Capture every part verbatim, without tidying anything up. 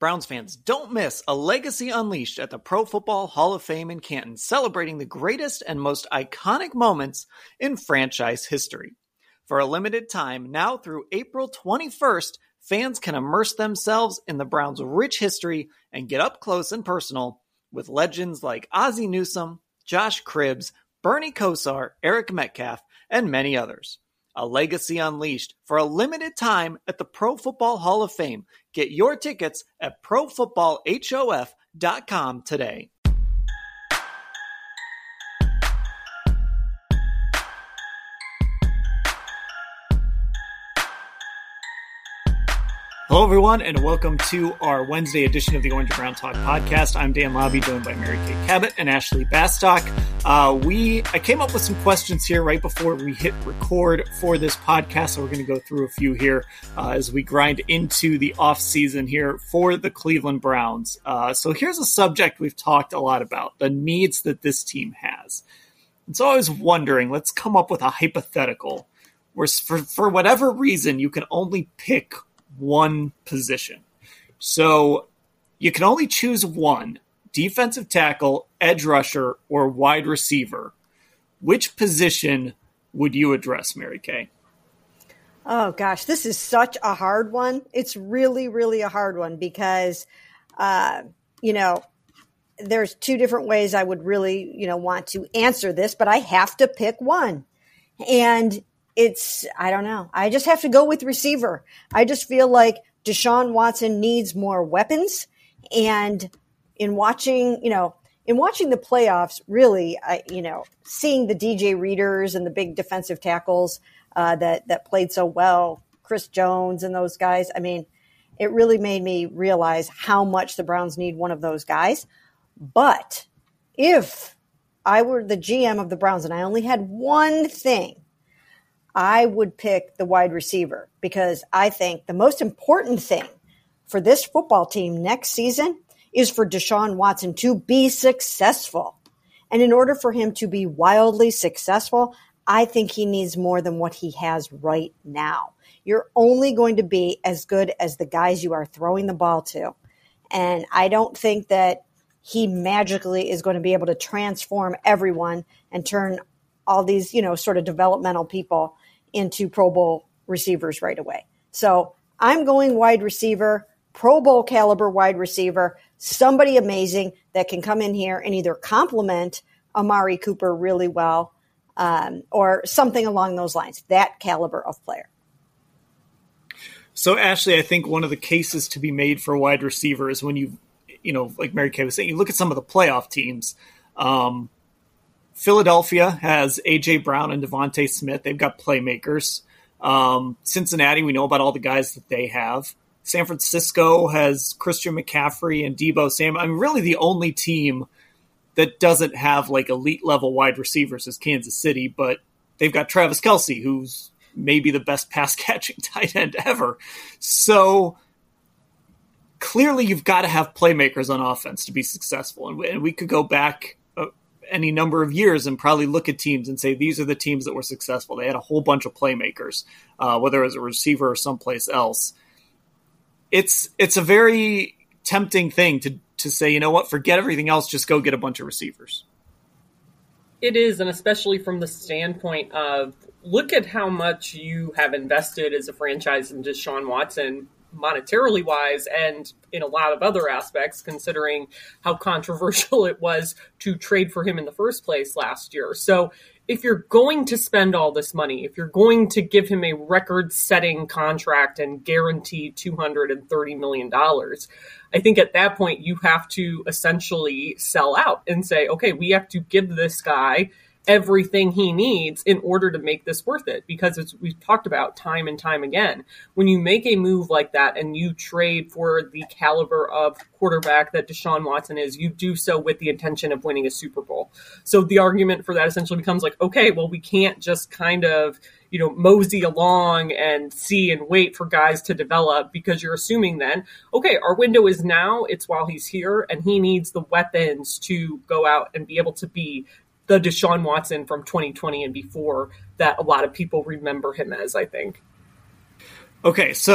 Browns fans, don't miss a Legacy Unleashed at the Pro Football Hall of Fame in Canton, celebrating the greatest and most iconic moments in franchise history. For a limited time, now through April twenty-first, fans can immerse themselves in the Browns' rich history and get up close and personal with legends like Ozzie Newsome, Josh Cribbs, Bernie Kosar, Eric Metcalf, and many others. A Legacy Unleashed for a limited time at the Pro Football Hall of Fame. Get your tickets at pro football hof dot com today. Hello, everyone, and welcome to our Wednesday edition of the Orange and Brown Talk podcast. I'm Dan Lobby, joined by Mary Kay Cabot and Ashley Bastock. Uh, we I came up with some questions here right before we hit record for this podcast, so we're going to go through a few here uh, as we grind into the off season here for the Cleveland Browns. Uh, so here's a subject we've talked a lot about: the needs that this team has. And so I was wondering, let's come up with a hypothetical where, for for whatever reason, you can only pick one position. So you can only choose one: defensive tackle, edge rusher, or wide receiver. Which position would you address, Mary Kay? Oh gosh, this is such a hard one. It's really, really a hard one because, uh, you know, there's two different ways I would really, you know, want to answer this, but I have to pick one. And It's, I don't know. I just have to go with receiver. I just feel like Deshaun Watson needs more weapons. And in watching, you know, in watching the playoffs, really, I, you know, seeing the D J Readers and the big defensive tackles uh, that, that played so well, Chris Jones and those guys, I mean, it really made me realize how much the Browns need one of those guys. But if I were the G M of the Browns and I only had one thing, I would pick the wide receiver because I think the most important thing for this football team next season is for Deshaun Watson to be successful. And in order for him to be wildly successful, I think he needs more than what he has right now. You're only going to be as good as the guys you are throwing the ball to. And I don't think that he magically is going to be able to transform everyone and turn all these, you know, sort of developmental people into Pro Bowl receivers right away. So I'm going wide receiver, Pro Bowl caliber wide receiver, somebody amazing that can come in here and either complement Amari Cooper really well um, or something along those lines, that caliber of player. So, Ashley, I think one of the cases to be made for wide receiver is when you, you know, like Mary Kay was saying, you look at some of the playoff teams. Um, Philadelphia has A J. Brown and Devontae Smith. They've got playmakers. Um, Cincinnati, we know about all the guys that they have. San Francisco has Christian McCaffrey and Deebo Samuel. I'm really the only team that doesn't have like elite level wide receivers is Kansas City, but they've got Travis Kelce, who's maybe the best pass catching tight end ever. So clearly you've got to have playmakers on offense to be successful. And we, and we could go back any number of years and probably look at teams and say, these are the teams that were successful. They had a whole bunch of playmakers, uh, whether as a receiver or someplace else. It's, it's a very tempting thing to, to say, you know what, forget everything else, just go get a bunch of receivers. It is, and especially from the standpoint of, look at how much you have invested as a franchise in Deshaun Watson, monetarily wise, and in a lot of other aspects, considering how controversial it was to trade for him in the first place last year. So if you're going to spend all this money, if you're going to give him a record-setting contract and guarantee two hundred thirty million dollars, I think at that point you have to essentially sell out and say, okay, we have to give this guy everything he needs in order to make this worth it. Because as we've talked about time and time again, when you make a move like that and you trade for the caliber of quarterback that Deshaun Watson is, you do so with the intention of winning a Super Bowl. So the argument for that essentially becomes like, okay, well, we can't just kind of, you know, mosey along and see and wait for guys to develop, because you're assuming then, okay, our window is now, it's while he's here, and he needs the weapons to go out and be able to be the Deshaun Watson from twenty twenty and before that a lot of people remember him as, I think. Okay, so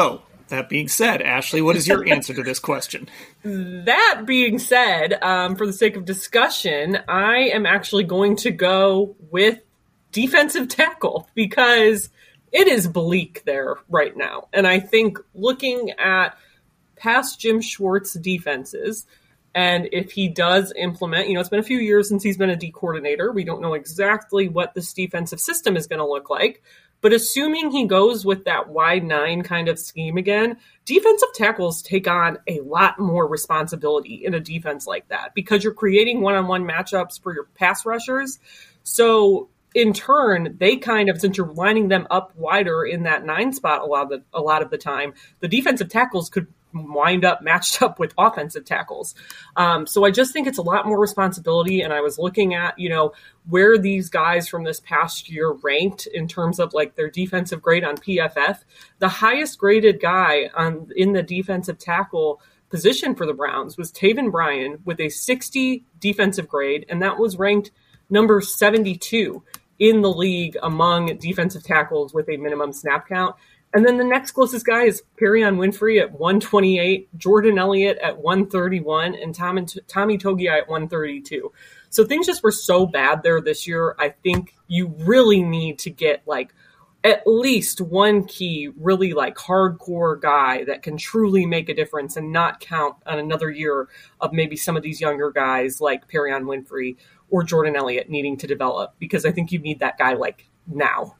That being said, Ashley, what is your answer to this question? That being said, um, for the sake of discussion, I am actually going to go with defensive tackle because it is bleak there right now. And I think looking at past Jim Schwartz defenses, and if he does implement, you know, it's been a few years since he's been a D coordinator. We don't know exactly what this defensive system is going to look like. But assuming he goes with that wide nine kind of scheme again, defensive tackles take on a lot more responsibility in a defense like that because you're creating one-on-one matchups for your pass rushers. So in turn, they kind of, since you're lining them up wider in that nine spot a lot of the, a lot of the time, the defensive tackles could wind up matched up with offensive tackles. Um, so I just think it's a lot more responsibility. And I was looking at, you know, where these guys from this past year ranked in terms of like their defensive grade on P F F. The highest graded guy on in the defensive tackle position for the Browns was Taven Bryan with a sixty defensive grade. And that was ranked number seventy-two in the league among defensive tackles with a minimum snap count. And then the next closest guy is Perion Winfrey at one twenty-eight, Jordan Elliott at one thirty-one, and Tom, Tommy Togiai at one thirty-two. So things just were so bad there this year. I think you really need to get like at least one key, really like hardcore guy that can truly make a difference and not count on another year of maybe some of these younger guys like Perion Winfrey or Jordan Elliott needing to develop, because I think you need that guy like now.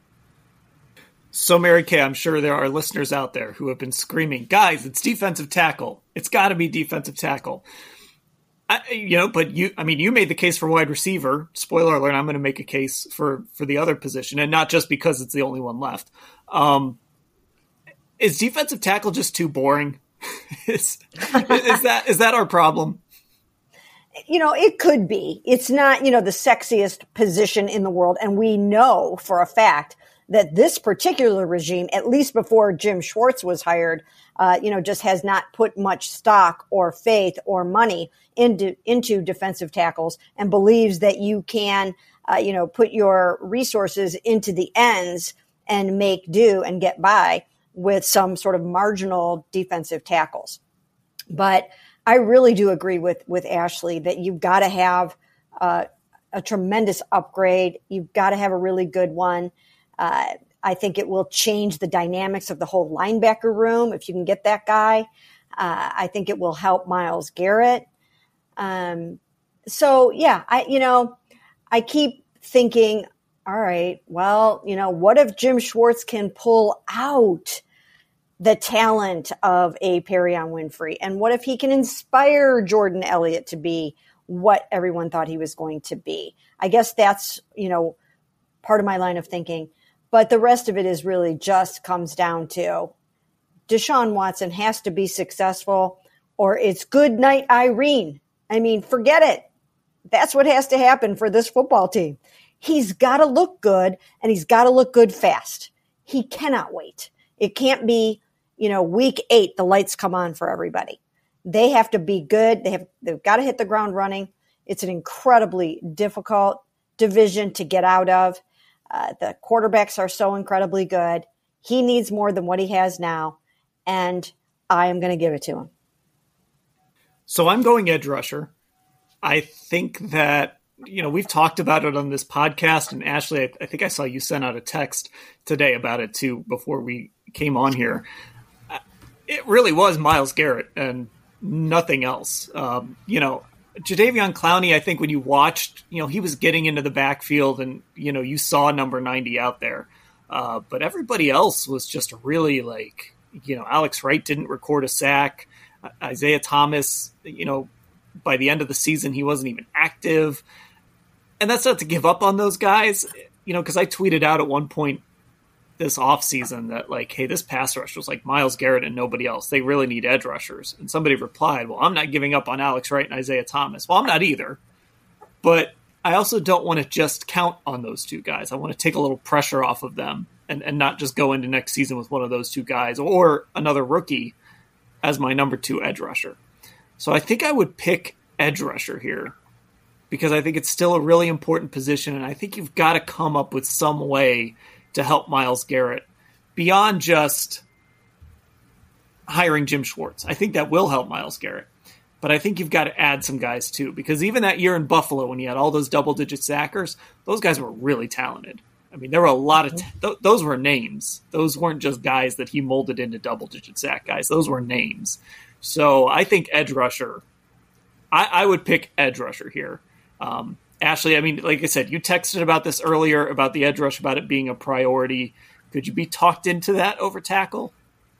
So, Mary Kay, I'm sure there are listeners out there who have been screaming, guys, it's defensive tackle. It's got to be defensive tackle. I, you know, but you, I mean, you made the case for wide receiver. Spoiler alert, I'm going to make a case for, for the other position, and not just because it's the only one left. Um, is defensive tackle just too boring? is, is that is that our problem? You know, it could be. It's not, you know, the sexiest position in the world. And we know for a fact that this particular regime, at least before Jim Schwartz was hired, uh, you know, just has not put much stock or faith or money into, into defensive tackles and believes that you can, uh, you know, put your resources into the ends and make do and get by with some sort of marginal defensive tackles. But I really do agree with, with Ashley that you've got to have uh, a tremendous upgrade. You've got to have a really good one. Uh, I think it will change the dynamics of the whole linebacker room if you can get that guy. Uh, I think it will help Myles Garrett. Um, so, yeah, I you know, I keep thinking, all right, well, you know, what if Jim Schwartz can pull out the talent of a Perion Winfrey? And what if he can inspire Jordan Elliott to be what everyone thought he was going to be? I guess that's, you know, part of my line of thinking. But the rest of it is really just comes down to Deshaun Watson has to be successful or it's good night, Irene. I mean, forget it. That's what has to happen for this football team. He's got to look good and he's got to look good fast. He cannot wait. It can't be, you know, week eight, the lights come on for everybody. They have to be good. They have, they've got to hit the ground running. It's an incredibly difficult division to get out of. Uh, the quarterbacks are so incredibly good. He needs more than what he has now, and I am going to give it to him. So I'm going edge rusher. I think that, you know, we've talked about it on this podcast, and Ashley, I, I think I saw you send out a text today about it too before we came on here. It really was Myles Garrett and nothing else. Um, you know, Jadeveon Clowney, I think when you watched, you know, he was getting into the backfield and, you know, you saw number ninety out there. Uh, but everybody else was just really like, you know, Alex Wright didn't record a sack. Uh, Isaiah Thomas, you know, by the end of the season, he wasn't even active. And that's not to give up on those guys, you know, because I tweeted out at one point this offseason that like, hey, this pass rush was like Myles Garrett and nobody else. They really need edge rushers. And somebody replied, well, I'm not giving up on Alex Wright and Isaiah Thomas. Well, I'm not either. But I also don't want to just count on those two guys. I want to take a little pressure off of them and, and not just go into next season with one of those two guys or another rookie as my number two edge rusher. So I think I would pick edge rusher here because I think it's still a really important position. And I think you've got to come up with some way to help Myles Garrett beyond just hiring Jim Schwartz. I think that will help Myles Garrett. But I think you've got to add some guys too, because even that year in Buffalo when you had all those double-digit sackers, those guys were really talented. I mean, there were a lot of t- th- those were names. Those weren't just guys that he molded into double-digit sack guys. Those were names. So I think edge rusher. I, I would pick edge rusher here. Um, Ashley, I mean, like I said, you texted about this earlier about the edge rush, about it being a priority. Could you be talked into that over tackle?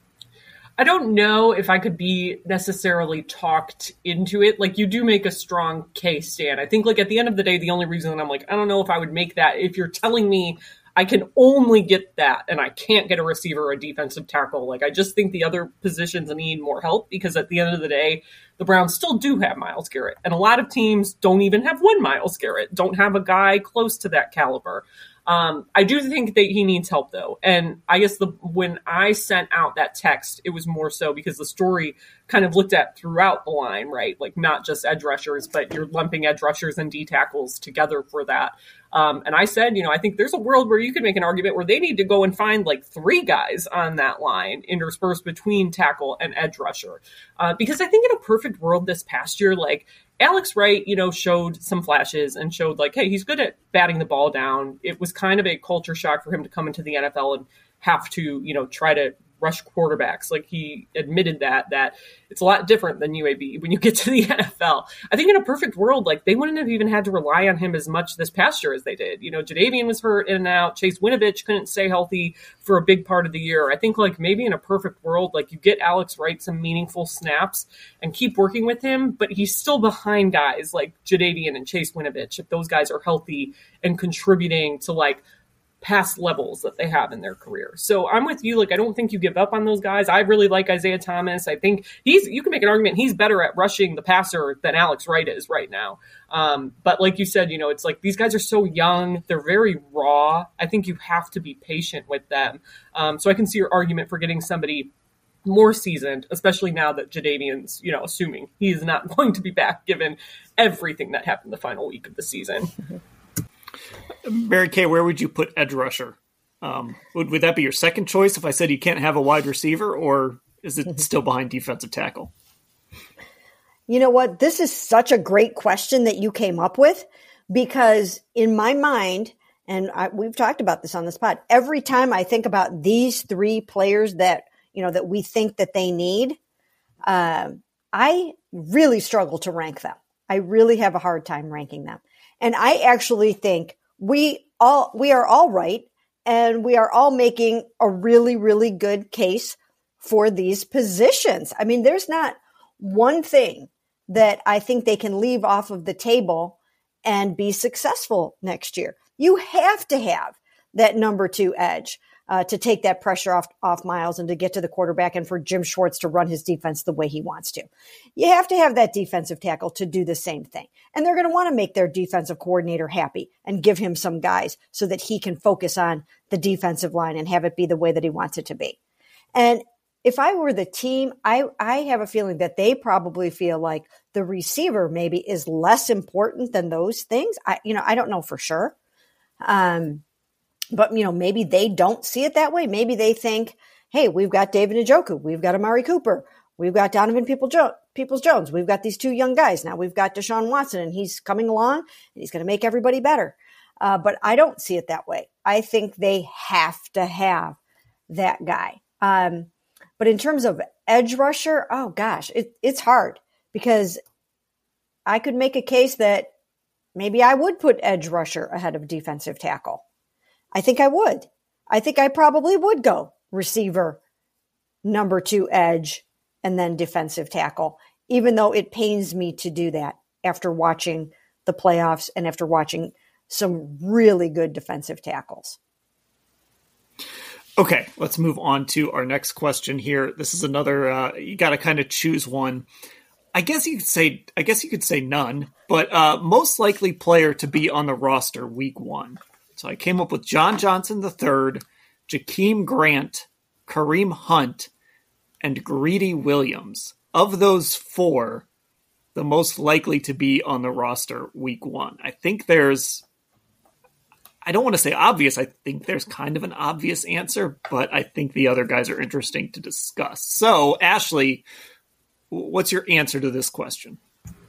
I don't know if I could be necessarily talked into it. Like, you do make a strong case, Stan. I think, like, at the end of the day, the only reason that I'm like, I don't know if I would make that, if you're telling me I can only get that and I can't get a receiver or a defensive tackle. Like, I just think the other positions need more help, because at the end of the day, the Browns still do have Myles Garrett. And a lot of teams don't even have one Myles Garrett, don't have a guy close to that caliber. Um, I do think that he needs help, though. And I guess the when I sent out that text, it was more so because the story kind of looked at throughout the line, right? Like, not just edge rushers, but you're lumping edge rushers and D tackles together for that. Um, and I said, you know, I think there's a world where you could make an argument where they need to go and find like three guys on that line interspersed between tackle and edge rusher. Uh, because I think in a perfect world this past year, like, Alex Wright, you know, showed some flashes and showed like, hey, he's good at batting the ball down. It was kind of a culture shock for him to come into the N F L and have to, you know, try to rush quarterbacks. Like, he admitted that, that it's a lot different than U A B when you get to the N F L. I think in a perfect world, like, they wouldn't have even had to rely on him as much this past year as they did. You know, Jadeveon was hurt in and out. Chase Winovich couldn't stay healthy for a big part of the year. I think, like, maybe in a perfect world, like, you get Alex Wright some meaningful snaps and keep working with him, but he's still behind guys like Jadeveon and Chase Winovich if those guys are healthy and contributing to, like, past levels that they have in their career. So I'm with you. Like, I don't think you give up on those guys. I really like Isaiah Thomas. I think he's, you can make an argument he's better at rushing the passer than Alex Wright is right now. Um, but like you said, you know, it's like these guys are so young. They're very raw. I think you have to be patient with them. Um, so I can see your argument for getting somebody more seasoned, especially now that Jadeveon's, you know, assuming he's not going to be back given everything that happened the final week of the season. Mary Kay, where would you put edge rusher? Um, would, would that be your second choice if I said you can't have a wide receiver, or is it still behind defensive tackle? You know what? This is such a great question that you came up with, because in my mind, and I, we've talked about this on the spot, every time I think about these three players that, you know, that we think that they need, uh, I really struggle to rank them. I really have a hard time ranking them. And I actually think we all, we are all right. And we are all making a really, really good case for these positions. I mean, there's not one thing that I think they can leave off of the table and be successful next year. You have to have that number two edge uh, to take that pressure off, off Myles and to get to the quarterback, and for Jim Schwartz to run his defense the way he wants to. You have to have that defensive tackle to do the same thing. And they're going to want to make their defensive coordinator happy and give him some guys so that he can focus on the defensive line and have it be the way that he wants it to be. And if I were the team, I, I have a feeling that they probably feel like the receiver maybe is less important than those things. I, you know, I don't know for sure. Um, but, you know, maybe they don't see it that way. Maybe they think, hey, we've got David Njoku. We've got Amari Cooper. We've got Donovan Peoples-Jones. We've got these two young guys. Now we've got Deshaun Watson, and he's coming along, and he's going to make everybody better. Uh, but I don't see it that way. I think they have to have that guy. Um, but in terms of edge rusher, oh gosh, it, it's hard, because I could make a case that maybe I would put edge rusher ahead of defensive tackle. I think I would. I think I probably would go receiver, number two edge, and then defensive tackle, even though it pains me to do that after watching the playoffs and after watching some really good defensive tackles. Okay, let's move on to our next question here. This is another, uh, you got to kind of choose one. I guess you could say, I guess you could say none, but uh, most likely player to be on the roster week one. So I came up with John Johnson the third, Jakeem Grant, Kareem Hunt, and Greedy Williams. Of those four, the most likely to be on the roster week one. I think there's, I don't want to say obvious. I think there's kind of an obvious answer, but I think the other guys are interesting to discuss. So, Ashley, what's your answer to this question?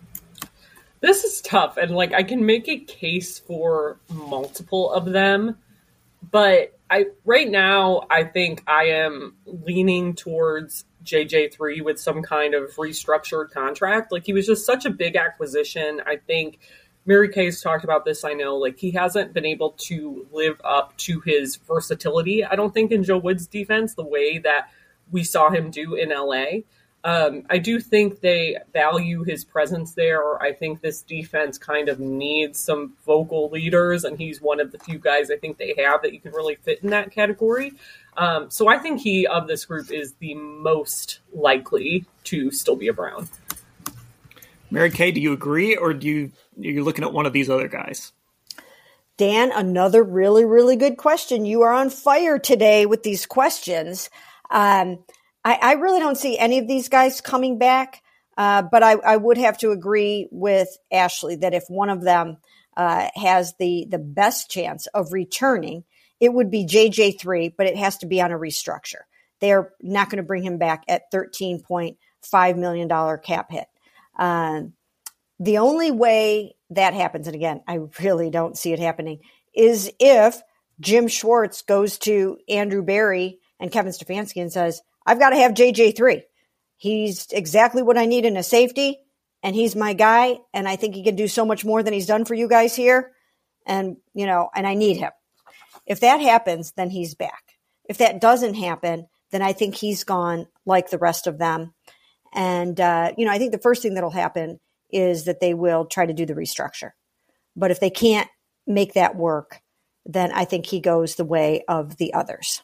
This is tough, and like I can make a case for multiple of them, but I right now I think I am leaning towards J J three with some kind of restructured contract. Like, he was just such a big acquisition. I think Mary Kay's talked about this. I know, like, he hasn't been able to live up to his versatility, I don't think, in Joe Woods' defense the way that we saw him do in L A. Um, I do think they value his presence there. I think this defense kind of needs some vocal leaders, and he's one of the few guys I think they have that you can really fit in that category. Um, so I think he, of this group, is the most likely to still be a Brown. Mary Kay, do you agree, or do you you're looking at one of these other guys? Dan, another really, really good question. You are on fire today with these questions. Um, I, I really don't see any of these guys coming back, uh, but I, I would have to agree with Ashley that if one of them uh, has the the best chance of returning, it would be J J three, but it has to be on a restructure. They're not going to bring him back at thirteen point five million dollars cap hit. Uh, the only way that happens, and again, I really don't see it happening, is if Jim Schwartz goes to Andrew Berry and Kevin Stefanski and says, I've got to have J J three. He's exactly what I need in a safety, and he's my guy, and I think he can do so much more than he's done for you guys here, and, you know, and I need him. If that happens, then he's back. If that doesn't happen, then I think he's gone like the rest of them. And, uh, you know, I think the first thing that'll happen is that they will try to do the restructure. But if they can't make that work, then I think he goes the way of the others.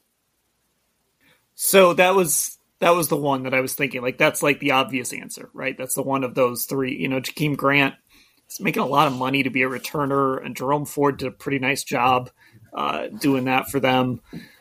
So that was that was the one that I was thinking. Like, that's like the obvious answer, right? That's the one of those three. You know, Jakeem Grant is making a lot of money to be a returner, and Jerome Ford did a pretty nice job uh, doing that for them.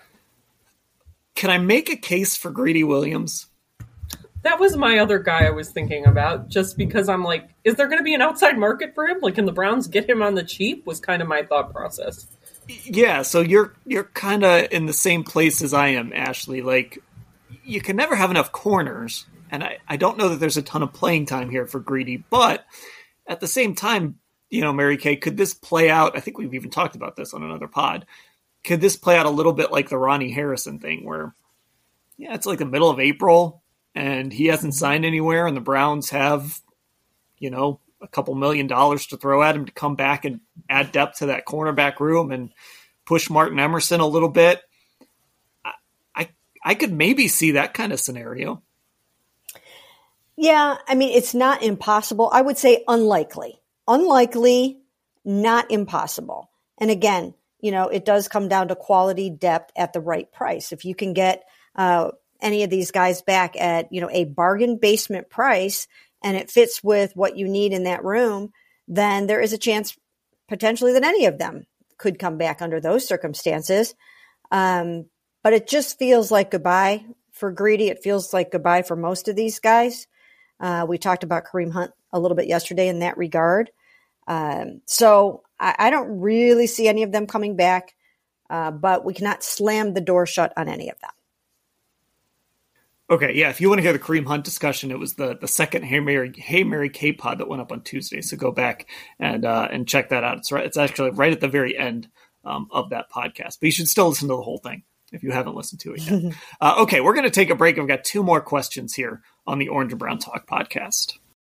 Can I make a case for Greedy Williams? That was my other guy I was thinking about, just because I'm like, is there going to be an outside market for him? Like, can the Browns get him on the cheap? Was kind of my thought process. Yeah, so you're you're kind of in the same place as I am, Ashley. Like, you can never have enough corners, and I, I don't know that there's a ton of playing time here for Greedy, but at the same time, you know, Mary Kay, could this play out? I think we've even talked about this on another pod. Could this play out a little bit like the Ronnie Harrison thing, where, yeah, it's like the middle of April, and he hasn't signed anywhere, and the Browns have, you know, a couple million dollars to throw at him to come back and add depth to that cornerback room and push Martin Emerson a little bit. I, I, I could maybe see that kind of scenario. Yeah. I mean, it's not impossible. I would say unlikely, unlikely, not impossible. And again, you know, it does come down to quality depth at the right price. If you can get uh, any of these guys back at, you know, a bargain basement price, and it fits with what you need in that room, then there is a chance potentially that any of them could come back under those circumstances. Um, but it just feels like goodbye for Greedy. It feels like goodbye for most of these guys. Uh, we talked about Kareem Hunt a little bit yesterday in that regard. Um, so I, I don't really see any of them coming back, uh, but we cannot slam the door shut on any of them. Okay, yeah, if you want to hear the Kareem Hunt discussion, it was the, the second Hey Mary, hey Mary Kay pod that went up on Tuesday, so go back and uh, and check that out. It's right, it's actually right at the very end um, of that podcast, but you should still listen to the whole thing if you haven't listened to it yet. uh, okay, we're going to take a break. I've got two more questions here on the Orange and Brown Talk podcast.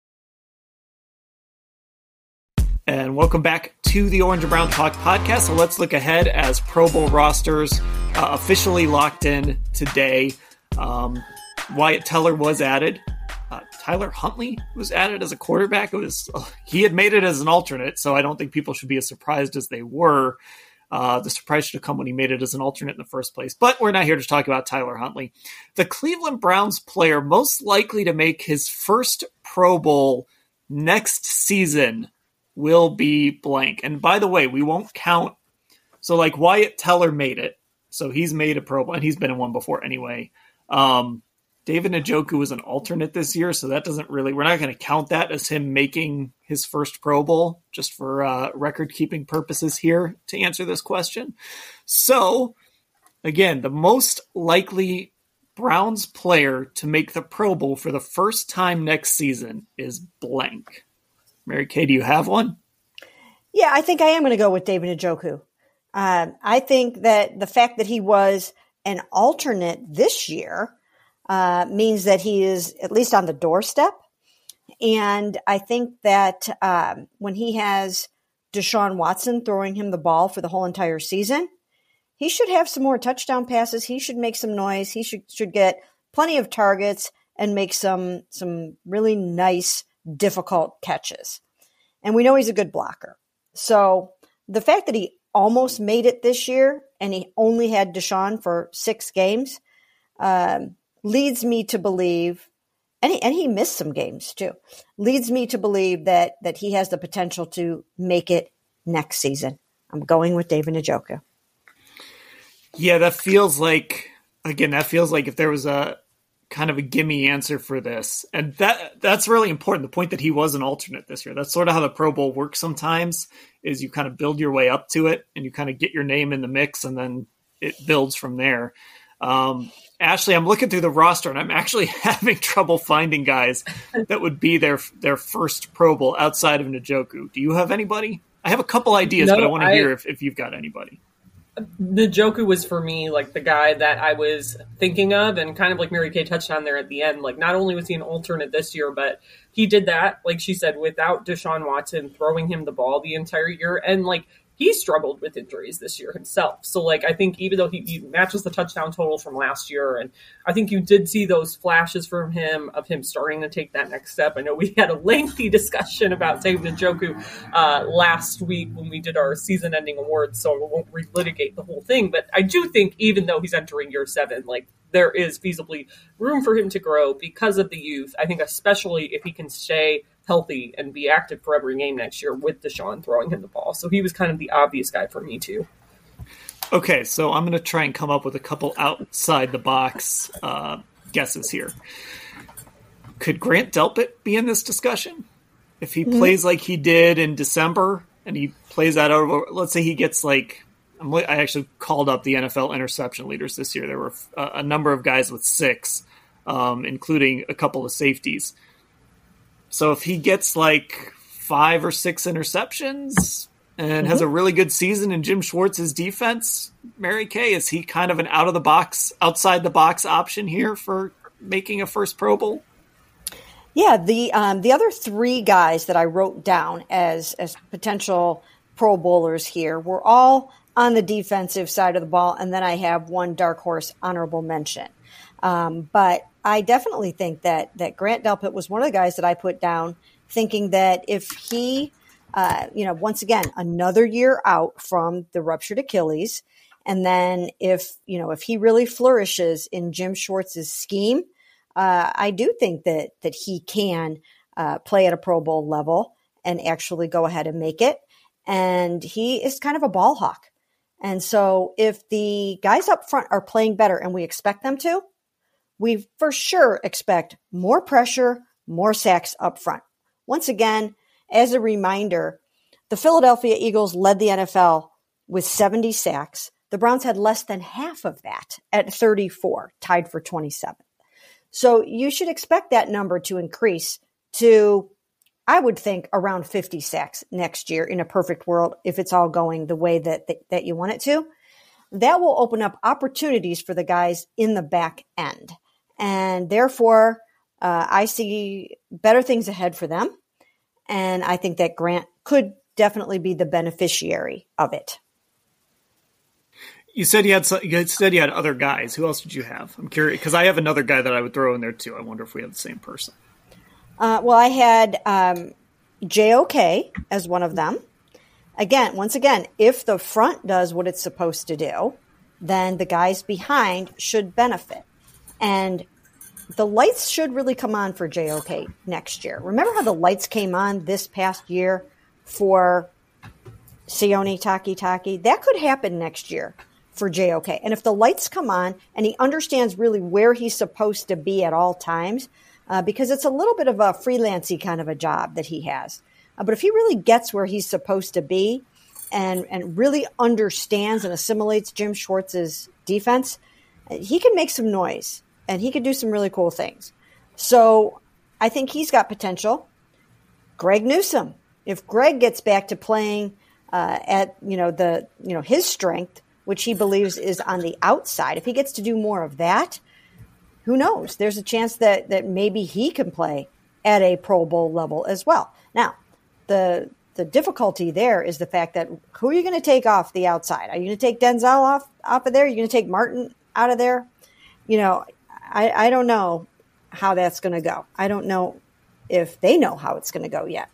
And welcome back to the Orange and Brown Talk podcast. So let's look ahead as Pro Bowl rosters uh, officially locked in today. Um, Wyatt Teller was added. Uh, Tyler Huntley was added as a quarterback. It was uh, he had made it as an alternate, so I don't think people should be as surprised as they were. Uh, the surprise should have come when he made it as an alternate in the first place. But we're not here to talk about Tyler Huntley. The Cleveland Browns player most likely to make his first Pro Bowl next season will be blank. And by the way, we won't count. So like Wyatt Teller made it. So he's made a Pro Bowl, and he's been in one before anyway. Um, David Njoku was an alternate this year, so that doesn't really, we're not going to count that as him making his first Pro Bowl, just for uh, record-keeping purposes here to answer this question. So, again, the most likely Browns player to make the Pro Bowl for the first time next season is blank. Mary Kay, do you have one? Yeah, I think I am going to go with David Njoku. Uh, I think that the fact that he was an alternate this year uh, means that he is at least on the doorstep. And I think that um, when he has Deshaun Watson throwing him the ball for the whole entire season, he should have some more touchdown passes. He should make some noise. He should should get plenty of targets and make some some really nice, difficult catches. And we know he's a good blocker. So the fact that he almost made it this year and he only had Deshaun for six games um, leads me to believe, and he, and he missed some games too, leads me to believe that that he has the potential to make it next season. I'm going with David Njoku. Yeah, that feels like, again, that feels like if there was a kind of a gimme answer for this. And that that's really important. The point that he was an alternate this year. That's sort of how the Pro Bowl works sometimes, is you kind of build your way up to it and you kind of get your name in the mix and then it builds from there. Um, Ashley, I'm looking through the roster and I'm actually having trouble finding guys that would be their their first Pro Bowl outside of Njoku. Do you have anybody? I have a couple ideas, no, but I want to hear if, if you've got anybody. Njoku was for me like the guy that I was thinking of, and kind of like Mary Kay touched on there at the end. Like, not only was he an alternate this year, but he did that, like she said, without Deshaun Watson throwing him the ball the entire year. And like, he struggled with injuries this year himself. So like, I think even though he, he matches the touchdown total from last year, and I think you did see those flashes from him of him starting to take that next step. I know we had a lengthy discussion about David Njoku uh, last week when we did our season ending awards, so we won't relitigate the whole thing. But I do think even though he's entering year seven, like, there is feasibly room for him to grow because of the youth. I think especially if he can stay healthy and be active for every game next year with Deshaun throwing him the ball. So he was kind of the obvious guy for me too. Okay, so I'm going to try and come up with a couple outside the box uh, guesses here. Could Grant Delpit be in this discussion? If he mm-hmm. plays like he did in December and he plays that over, let's say he gets like, I'm, I actually called up the N F L interception leaders this year. There were a, a number of guys with six, um, including a couple of safeties. So if he gets like five or six interceptions and mm-hmm. has a really good season in Jim Schwartz's defense, Mary Kay, is he kind of an out of the box, outside the box option here for making a first Pro Bowl? Yeah, the um, the other three guys that I wrote down as as potential Pro Bowlers here were all on the defensive side of the ball, and then I have one dark horse honorable mention. Um, but I definitely think that that Grant Delpit was one of the guys that I put down, thinking that if he, uh, you know, once again, another year out from the ruptured Achilles, and then if, you know, if he really flourishes in Jim Schwartz's scheme, uh, I do think that that he can uh, play at a Pro Bowl level and actually go ahead and make it. And he is kind of a ball hawk. And so if the guys up front are playing better, and we expect them to, we for sure expect more pressure, more sacks up front. Once again, as a reminder, the Philadelphia Eagles led the N F L with seventy sacks. The Browns had less than half of that at thirty-four, tied for twenty-seventh. So you should expect that number to increase to, I would think, around fifty sacks next year in a perfect world, if it's all going the way that, that, that you want it to. That will open up opportunities for the guys in the back end. And therefore, uh, I see better things ahead for them. And I think that Grant could definitely be the beneficiary of it. You said you had you said you had other guys. Who else did you have? I'm curious, because I have another guy that I would throw in there too. I wonder if we have the same person. Uh, well, I had um, J O K as one of them. Again, once again, if the front does what it's supposed to do, then the guys behind should benefit. And the lights should really come on for J O K next year. Remember how the lights came on this past year for Sione Takitaki? That could happen next year for J O K. And if the lights come on and he understands really where he's supposed to be at all times, uh, because it's a little bit of a freelancey kind of a job that he has, Uh, but if he really gets where he's supposed to be and, and really understands and assimilates Jim Schwartz's defense, he can make some noise and he could do some really cool things. So I think he's got potential. Greg Newsome, if Greg gets back to playing uh, at, you know, the, you know, his strength, which he believes is on the outside, if he gets to do more of that, who knows? There's a chance that, that maybe he can play at a Pro Bowl level as well. Now, the the difficulty there is the fact that who are you going to take off the outside? Are you going to take Denzel off, off of there? Are you going to take Martin out of there? You know, I, I don't know how that's going to go. I don't know if they know how it's going to go yet.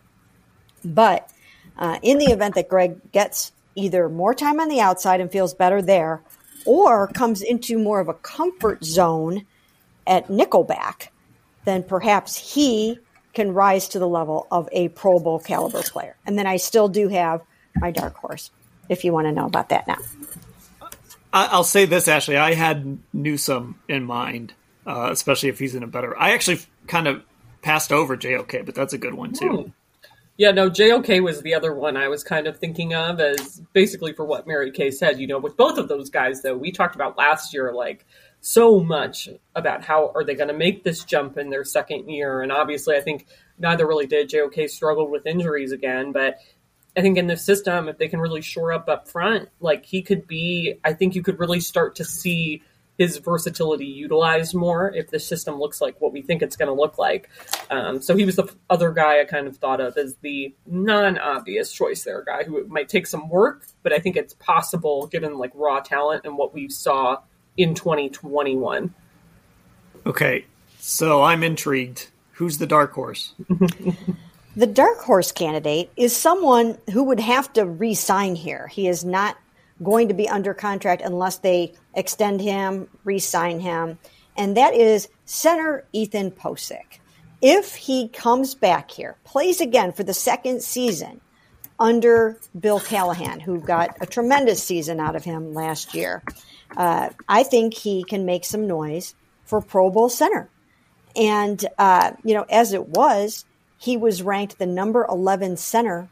But uh, in the event that Greg gets either more time on the outside and feels better there, or comes into more of a comfort zone at nickelback, then perhaps he can rise to the level of a Pro Bowl caliber player. And then I still do have my dark horse, if you want to know about that now. I'll say this, Ashley. I had Newsome in mind, uh, especially if he's in a better... I actually kind of passed over J O K, but that's a good one, too. Hmm. Yeah, no, J O K was the other one I was kind of thinking of as basically for what Mary Kay said. You know, with both of those guys, though, we talked about last year, like, so much about how are they going to make this jump in their second year. And obviously, I think neither really did. J O K struggled with injuries again, but I think in this system, if they can really shore up up front, like he could be, I think you could really start to see his versatility utilized more if the system looks like what we think it's going to look like. Um, so he was the other guy I kind of thought of as the non-obvious choice there, a guy who might take some work, but I think it's possible given like raw talent and what we saw in twenty twenty-one. Okay, so I'm intrigued. Who's the dark horse? The dark horse candidate is someone who would have to re-sign here. He is not going to be under contract unless they extend him, re-sign him, and that is center Ethan Pocic. If he comes back here, plays again for the second season under Bill Callahan, who got a tremendous season out of him last year, uh, I think he can make some noise for Pro Bowl center. And, uh, you know, as it was, he was ranked the number eleven center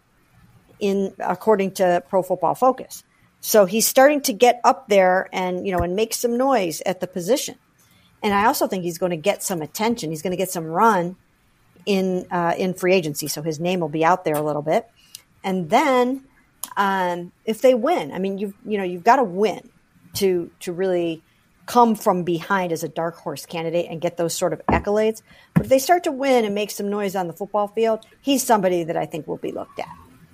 in according to Pro Football Focus. So he's starting to get up there and, you know, and make some noise at the position. And I also think he's going to get some attention. He's going to get some run in uh, in free agency. So his name will be out there a little bit. And then um, if they win, I mean, you you know, you've got to win to to really come from behind as a dark horse candidate and get those sort of accolades. But if they start to win and make some noise on the football field, he's somebody that I think will be looked at.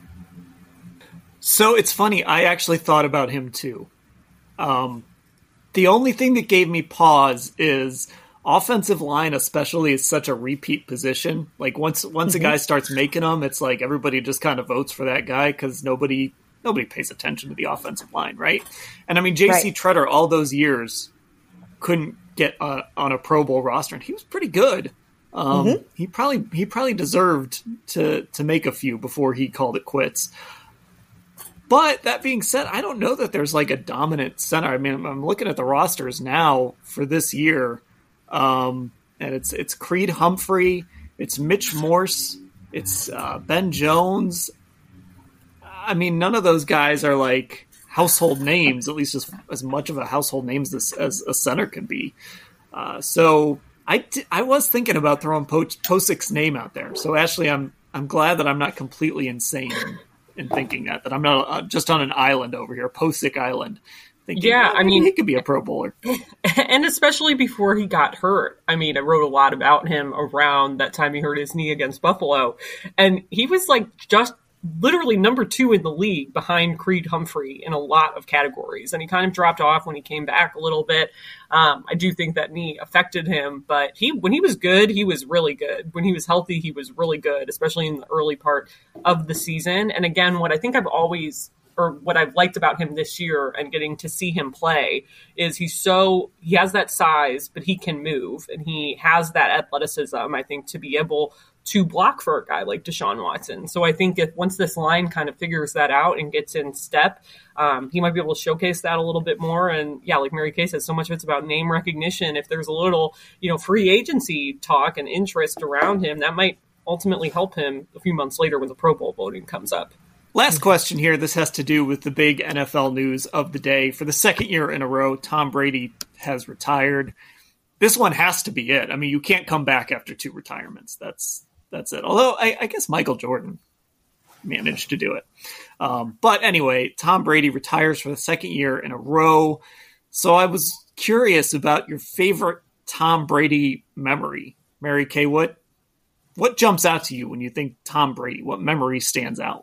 So it's funny. I actually thought about him too. Um, the only thing that gave me pause is offensive line, especially, is such a repeat position. Like once once mm-hmm. a guy starts making them, it's like everybody just kind of votes for that guy because nobody nobody pays attention to the offensive line, right? And I mean, J C. Right. Tretter, all those years, couldn't get uh, on a Pro Bowl roster, and he was pretty good. Um, mm-hmm. He probably he probably deserved to to make a few before he called it quits. But that being said, I don't know that there's like a dominant center. I mean, I'm, I'm looking at the rosters now for this year, um, and it's it's Creed Humphrey, it's Mitch Morse, it's uh, Ben Jones. I mean, none of those guys are like household names, at least as, as much of a household names as, as a center can be. Uh, so I, t- I was thinking about throwing po- Posic's name out there. So Ashley, I'm I'm glad that I'm not completely insane in thinking that, that I'm not uh, just on an island over here, Pocic Island. Thinking, yeah, well, I mean, he could be a Pro Bowler. And especially before he got hurt. I mean, I wrote a lot about him around that time he hurt his knee against Buffalo. And he was like just literally number two in the league behind Creed Humphrey in a lot of categories. And he kind of dropped off when he came back a little bit. Um, I do think that knee affected him, but he, when he was good, he was really good. When he was healthy, he was really good, especially in the early part of the season. And again, what I think I've always, or what I've liked about him this year and getting to see him play is he's so, he has that size, but he can move and he has that athleticism, I think, to be able to block for a guy like Deshaun Watson. So I think if once this line kind of figures that out and gets in step, um, he might be able to showcase that a little bit more. And yeah, like Mary Kay says, so much of it's about name recognition. If there's a little, you know, free agency talk and interest around him, that might ultimately help him a few months later when the Pro Bowl voting comes up. Last question here. This has to do with the big N F L news of the day. For the second year in a row, Tom Brady has retired. This one has to be it. I mean, you can't come back after two retirements. That's that's it. Although I, I guess Michael Jordan managed to do it. Um, but anyway, Tom Brady retires for the second year in a row. So I was curious about your favorite Tom Brady memory. Mary Kay, what, what jumps out to you when you think Tom Brady? What memory stands out?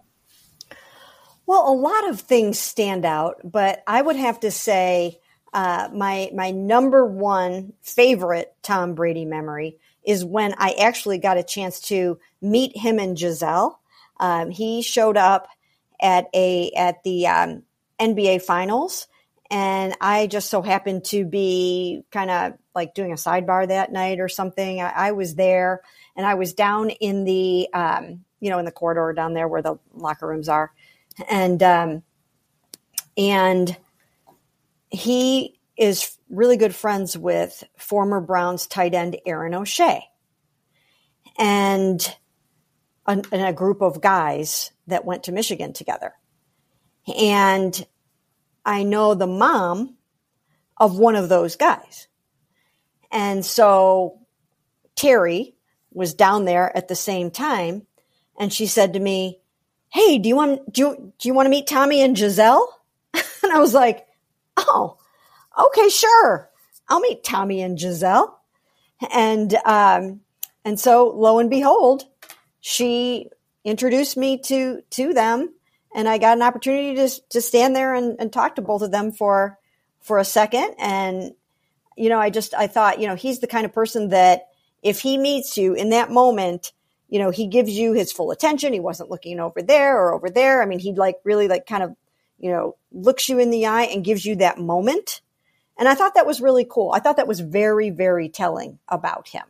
Well, a lot of things stand out, but I would have to say uh, my my number one favorite Tom Brady memory is when I actually got a chance to meet him and Gisele. Um, he showed up at a at the um, N B A Finals, and I just so happened to be kind of like doing a sidebar that night or something. I, I was there, and I was down in the um, you know in the corridor down there where the locker rooms are. And, um, and he is really good friends with former Browns tight end Aaron O'Shea and a, and a group of guys that went to Michigan together. And I know the mom of one of those guys. And so Terry was down there at the same time, and she said to me, "Hey, do you want do you, do you want to meet Tommy and Gisele?" And I was like, "Oh, okay, sure. I'll meet Tommy and Gisele." And um, and so lo and behold, she introduced me to to them, and I got an opportunity to to stand there and, and talk to both of them for for a second. And you know, I just I thought, you know, he's the kind of person that if he meets you in that moment, you know, he gives you his full attention. He wasn't looking over there or over there. I mean, he'd like really like kind of, you know, looks you in the eye and gives you that moment. And I thought that was really cool. I thought that was very, very telling about him.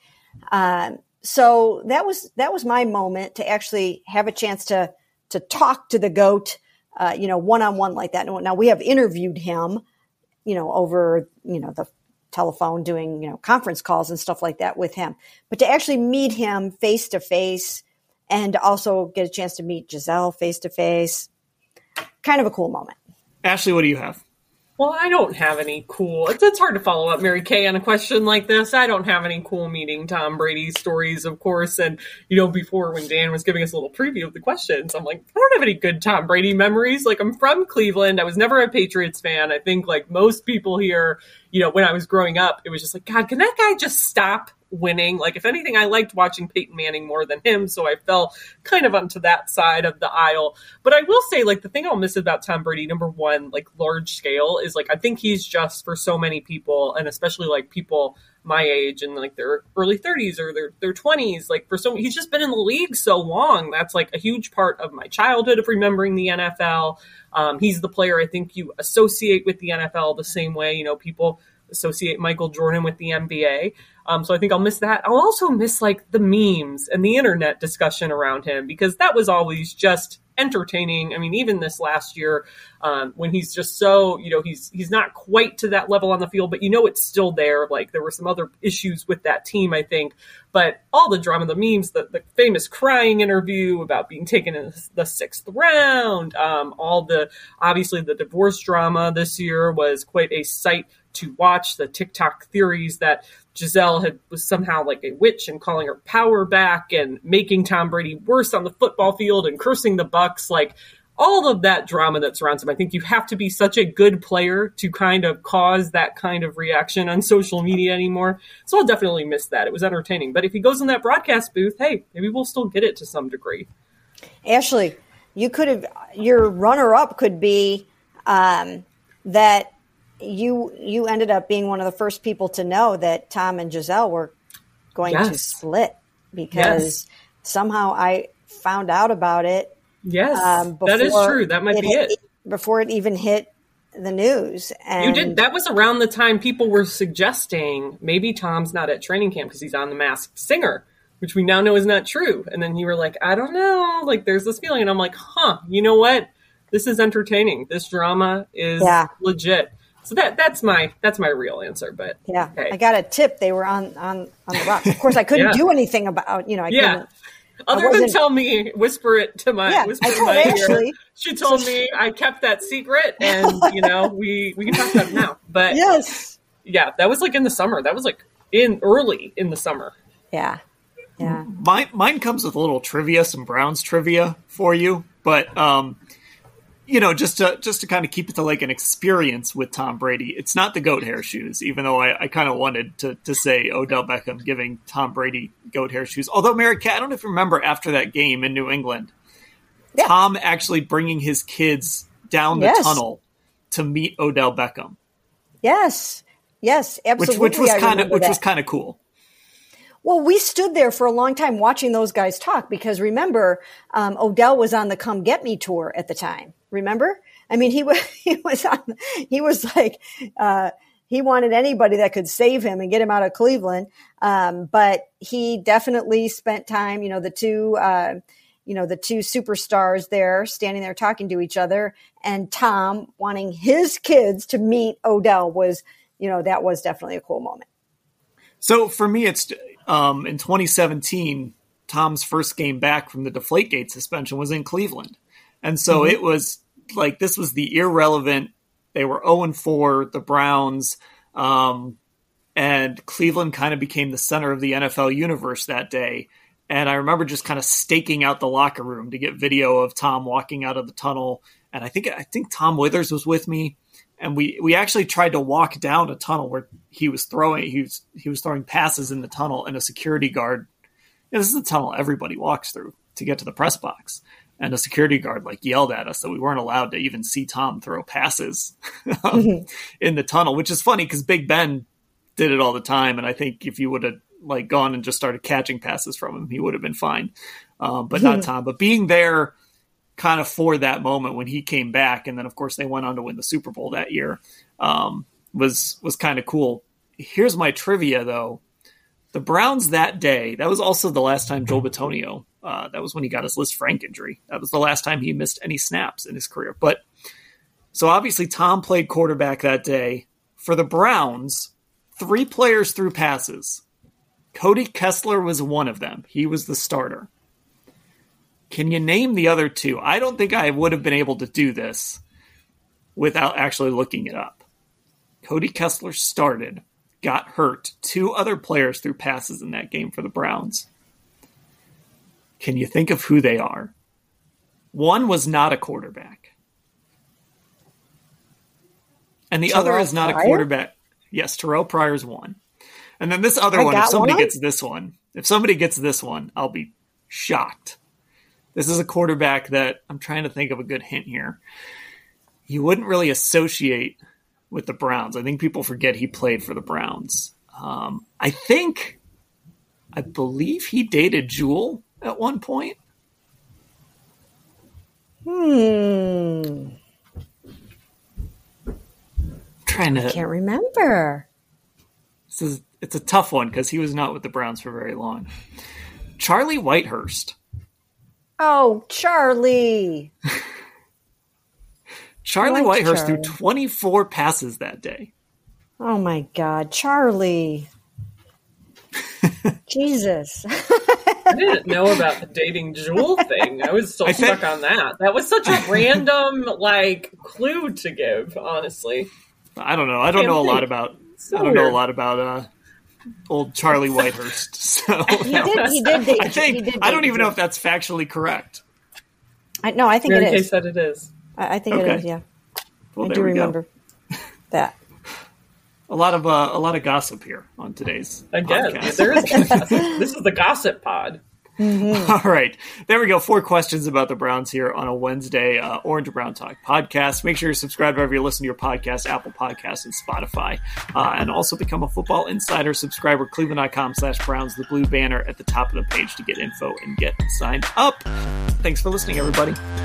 Um, so that was, that was my moment to actually have a chance to, to talk to the GOAT, uh, you know, one-on-one like that. Now we have interviewed him, you know, over, you know, the telephone, doing, you know, conference calls and stuff like that with him. But to actually meet him face to face and also get a chance to meet Gisele face to face, kind of a cool moment. Ashley, what do you have? Well, I don't have any cool. It's, it's hard to follow up Mary Kay on a question like this. I don't have any cool meeting Tom Brady stories, of course. And, you know, before when Dan was giving us a little preview of the questions, I'm like, I don't have any good Tom Brady memories. Like, I'm from Cleveland. I was never a Patriots fan. I think, like most people here, you know, when I was growing up, it was just like, God, can that guy just stop winning? Like, if anything, I liked watching Peyton Manning more than him, so I fell kind of onto that side of the aisle. But I will say, like, the thing I'll miss about Tom Brady, number one, like, large scale, is, like, I think he's just, for so many people, and especially, like, people my age and, like, their early thirties or their, their twenties, like, for so, he's just been in the league so long. That's, like, a huge part of my childhood of remembering the N F L. Um, he's the player I think you associate with the N F L the same way, you know, people associate Michael Jordan with the N B A. Um, so I think I'll miss that. I'll also miss like the memes and the internet discussion around him, because that was always just entertaining. I mean, even this last year, um, when he's just so, you know, he's he's not quite to that level on the field, but you know it's still there. Like, there were some other issues with that team, I think. But all the drama, the memes, the, the famous crying interview about being taken in the sixth round, um, all the, obviously the divorce drama this year was quite a sight to watch. The TikTok theories that Gisele had was somehow like a witch and calling her power back and making Tom Brady worse on the football field and cursing the Bucks, like all of that drama that surrounds him. I think you have to be such a good player to kind of cause that kind of reaction on social media anymore. So I'll definitely miss that. It was entertaining. But if he goes in that broadcast booth, hey, maybe we'll still get it to some degree. Ashley, you could have, your runner-up could be um, that you you ended up being one of the first people to know that Tom and Gisele were going yes. to split, because yes. somehow I found out about it. Yes, um, that is true. That might it be hit, it. Before it even hit the news. And you did. That was around the time people were suggesting maybe Tom's not at training camp because he's on The Masked Singer, which we now know is not true. And then you were like, I don't know. Like, there's this feeling. And I'm like, huh, you know what? This is entertaining. This drama is yeah. legit. So that that's my that's my real answer. But yeah, hey. I got a tip. They were on on, on the rocks. Of course, I couldn't yeah. do anything about, you know, I yeah. couldn't Other than tell me, whisper it to my, yeah, whisper I in told my Ashley. ear. She told me I kept that secret, and you know, we we can talk about it now. But yes, yeah, that was like in the summer. That was like in early in the summer. Yeah, yeah. Mine mine comes with a little trivia, some Browns trivia for you, but um, you know, just to just to kind of keep it to like an experience with Tom Brady. It's not the goat hair shoes, even though I, I kind of wanted to to say Odell Beckham giving Tom Brady goat hair shoes. Although, Mary Kat, I don't know if you remember after that game in New England, yeah. Tom actually bringing his kids down the yes. tunnel to meet Odell Beckham. Yes, yes, absolutely. Which, which was kind of which that. was kind of cool. Well, we stood there for a long time watching those guys talk because remember, um, Odell was on the Come Get Me tour at the time. Remember? I mean, he was, he was on, he was like, uh, he wanted anybody that could save him and get him out of Cleveland. Um, but he definitely spent time, you know, the two, uh, you know, the two superstars there standing there talking to each other, and Tom wanting his kids to meet Odell was, you know, that was definitely a cool moment. So for me, it's, um, in twenty seventeen, Tom's first game back from the Deflategate suspension was in Cleveland. And so mm-hmm. it was like, this was the irrelevant, they were oh and four, the Browns, um, and Cleveland kind of became the center of the N F L universe that day. And I remember just kind of staking out the locker room to get video of Tom walking out of the tunnel. And I think, I think Tom Withers was with me. And we, we actually tried to walk down a tunnel where he was throwing, he was, he was throwing passes in the tunnel, and a security guard, you know, this is the tunnel everybody walks through to get to the press box. And a security guard like yelled at us that we weren't allowed to even see Tom throw passes um, mm-hmm. in the tunnel, which is funny because Big Ben did it all the time. And I think if you would have like gone and just started catching passes from him, he would have been fine. Um, but mm-hmm. not Tom, but being there kind of for that moment when he came back. And then of course they went on to win the Super Bowl that year, um, was, was kind of cool. Here's my trivia though. The Browns that day, that was also the last time Joel Bitonio, uh, that was when he got his Lisfranc injury. That was the last time he missed any snaps in his career. But so obviously Tom played quarterback that day. For the Browns, three players threw passes. Cody Kessler was one of them. He was the starter. Can you name the other two? I don't think I would have been able to do this without actually looking it up. Cody Kessler started, got hurt. Two other players threw passes in that game for the Browns. Can you think of who they are? One was not a quarterback. And the Terrell other is not Pryor? a quarterback. Yes, Terrell Pryor's one. And then this other I one, if somebody one? gets this one, if somebody gets this one, I'll be shocked. This is a quarterback that I'm trying to think of a good hint here. You wouldn't really associate with the Browns. I think people forget he played for the Browns. Um, I think, I believe he dated Jewel at one point. Hmm. I'm trying to. I can't remember. This is, it's a tough one because he was not with the Browns for very long. Charlie Whitehurst. Oh, Charlie. Charlie like Whitehurst Charlie. threw twenty-four passes that day. Oh, my God. Charlie. Jesus. I didn't know about the dating Jewel thing. I was still I stuck think... on that. That was such a random, like, clue to give, honestly. I don't know. I don't Can't know think. a lot about... So I don't weird. know a lot about uh, old Charlie Whitehurst. So he did. He did. Date, I think. He did I don't even know if that's factually correct. I, no, I think Mary it Kay is. said it is. I, I think okay. it is. Yeah, well, I do remember go. that. A lot of uh, a lot of gossip here on today's Again, podcast. There is gossip. This is the gossip pod. Mm-hmm. All right. There we go. Four questions about the Browns here on a Wednesday uh, Orange and Brown Talk podcast. Make sure you're subscribed wherever you listen to your podcast, Apple Podcasts and Spotify. Uh, and also become a Football Insider subscriber, cleveland.com slash Browns, the blue banner at the top of the page to get info and get signed up. Thanks for listening, everybody.